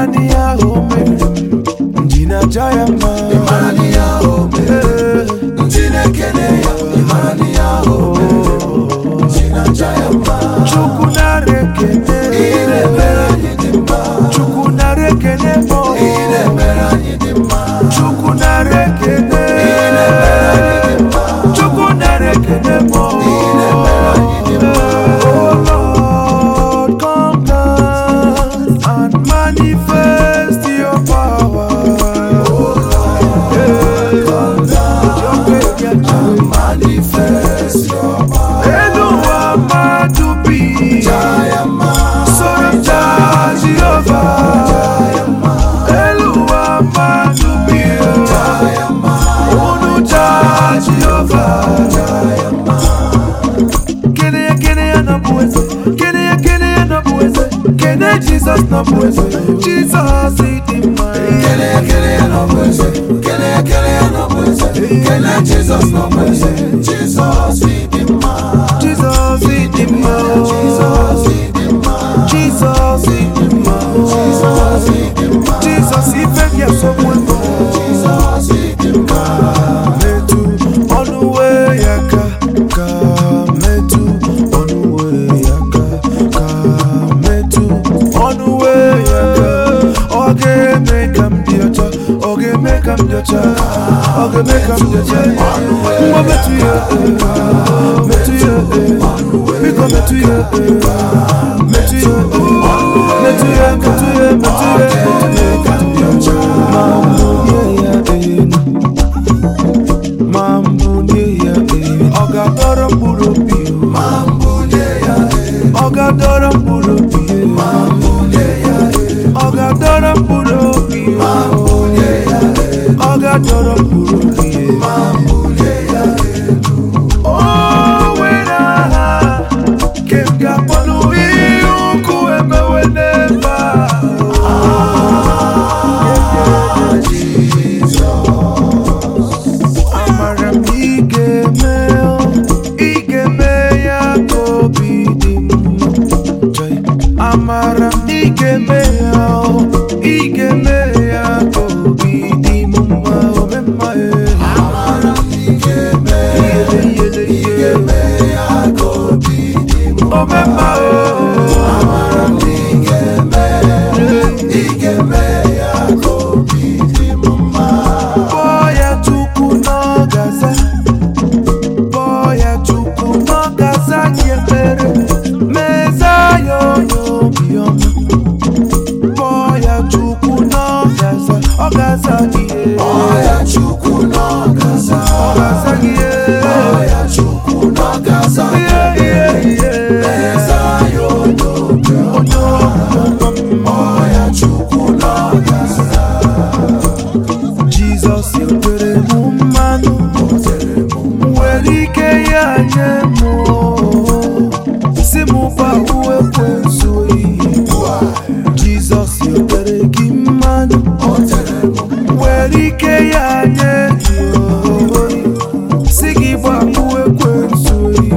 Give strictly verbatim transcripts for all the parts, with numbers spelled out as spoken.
Imani ya ome Njina jaya ma Imani ya ome Njina kene ya Imani ya ome Njina jaya ma Chukuna rekene Ine mera nyidimba Chukuna rekene mo Ine mera nyidimba Chukuna rekene Ine mera nyidimba Chukuna rekene mo Ine mera nyidimba Oh Lord, come down and manifest your power. Oh Lord, yeah. Come down and manifest your power. Eluwa madubi Jayama Sorota Jehovah Jayama Eluwa madubi Jayama Onuta Jehovah Jayama Kene ya kene ya nabuweze Kene ya kene ya nabuweze Kene Jesus nabuweze Jesus idima Kele ya kele ya nabuweze Kele ya kele ya nabuweze Kele Jesus nabuweze Jesus idima Jesus idima Jesus idima Jesus idima Jesus idima Jesus ifeki ya somwendo Jesus idima Metu onuwe yaka ka metu onuwe yaka ka metu onuwe yaka oge make am diota oge make am diota oge make am diota mwa metu ye metu ye biko metu ye metu ye metu ye metu ye metu ye metu ye mambo ye ya Mambu nye ya e Ogadora mburo biyo Mambu nye ya e Ogadora mburo biyo Mambu nye ya e Ogadora mburo biyo Mambu nye ya e Ogadora mburo biyo Mambu nye ya e Oh wena Kemka ponu iyu kueme weneba Ah Jesus Amara igeme igeme ya kobidim Amara igeme ya igeme ya kobidim Omema Amara igeme igeme ya kobidim Omema Amara igeme igeme ya kobidim Boya tuku no gaza Boya tuku no gaza Kiepere Meza yo yo biyoma Boya tuku no gaza O gaza kie Oya chuku no gaza O gaza kie Oya chuku no gaza Yeah yeah yeah Meza yo yo Oya chuku no gaza Jesus you tere mumanu Welike ya nyemo Simu pa uwe kwensui Jesus you tere kimanu Welike ya nyemo Sigi pa uwe kwensui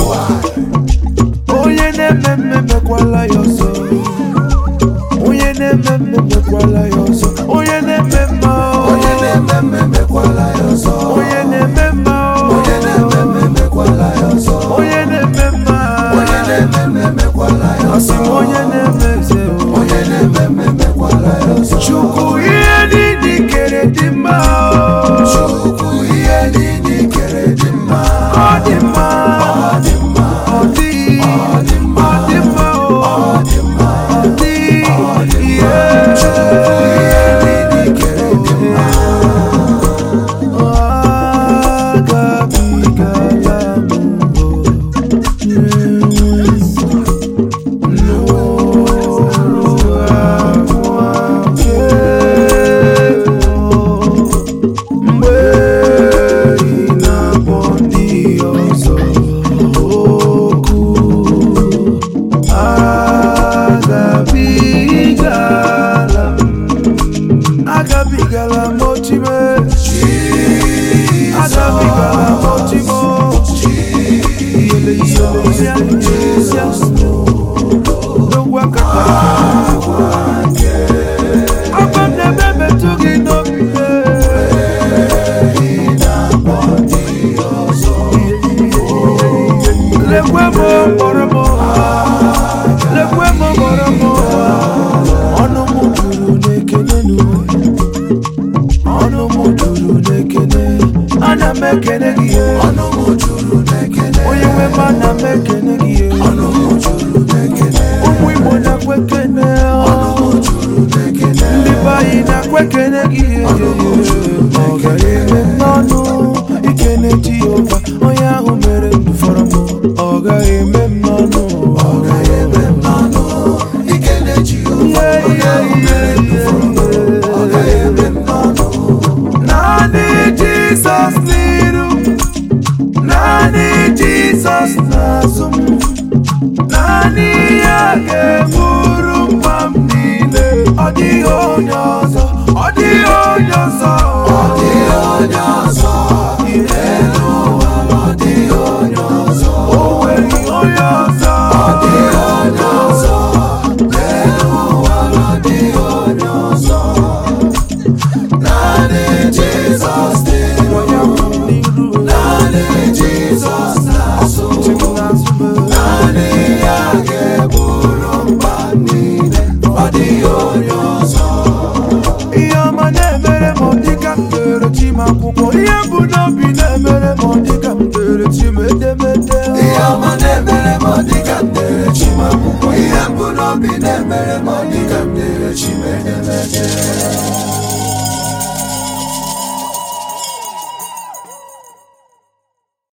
Oye ne meme mekwala yoso Oye ne meme mekwala yoso Oye ne meme Oye ne meme mekwala yoso Oye ne meme Oye ne meme mekwala yoso Oye ne meme Oye ne meme mekwala yoso Asim oye ne meze Oye ne meme mekwala yoso Chuku iye ni di kere dimma Chuku iye ni di kere dimma Odimma Odimma Odi Odimma Odimma Odimma Odi Odimma Chuku iye ni di kere dimma Agabi galamu No m ekene gị ọnụ m juru n'ekele onye nwe m ana m ekene gị ọnụ m juru n'ekele ụmụ Igbo na-akwa ekene ọnụ m juru n'ekele ndị be anyị na-akwa ekene gị ọ ga-eme m n'ọnụ ikene Jehova onye ahụ mere ndụ fọrọ m ọ gaghị eme m n'ọnụ ọ gaghị eme m n'ọnụ ikene Jehova onye ahụ mere ndụ fọrọ m ọ gaghị eme m n'ọnụ naanị Jizọs n'iru naanị Jizọs n'azụ m naanị ya ga-eburu mkpa m niile ọ dịghị onye ọzọ ọ dịghị onye ọzọ ọ dịghị onye ọzọ n'elu ụwa ọ dịghị onye ọzọ o nweghị onye ọzọ ọ dịghị onye ọzọ n'elu ụwa ọ dịghị onye ọzọ naanị Jizọs n'iru naanị Jizọs n'azụ naanị ya ga-eburu mkpa niile ọ dịghị onye ọzọ ihe ọma na-emere m ọ dịka m dere chi m akwụkwọ ihe bụ n'obi na-emere m ọ dịka m dere chi m edemede ihe ọma na-emere m ọ dịka m dere chi m akwụkwọ ihe mbụ n'obi na-emere m ọ dịka m dere chi m edemede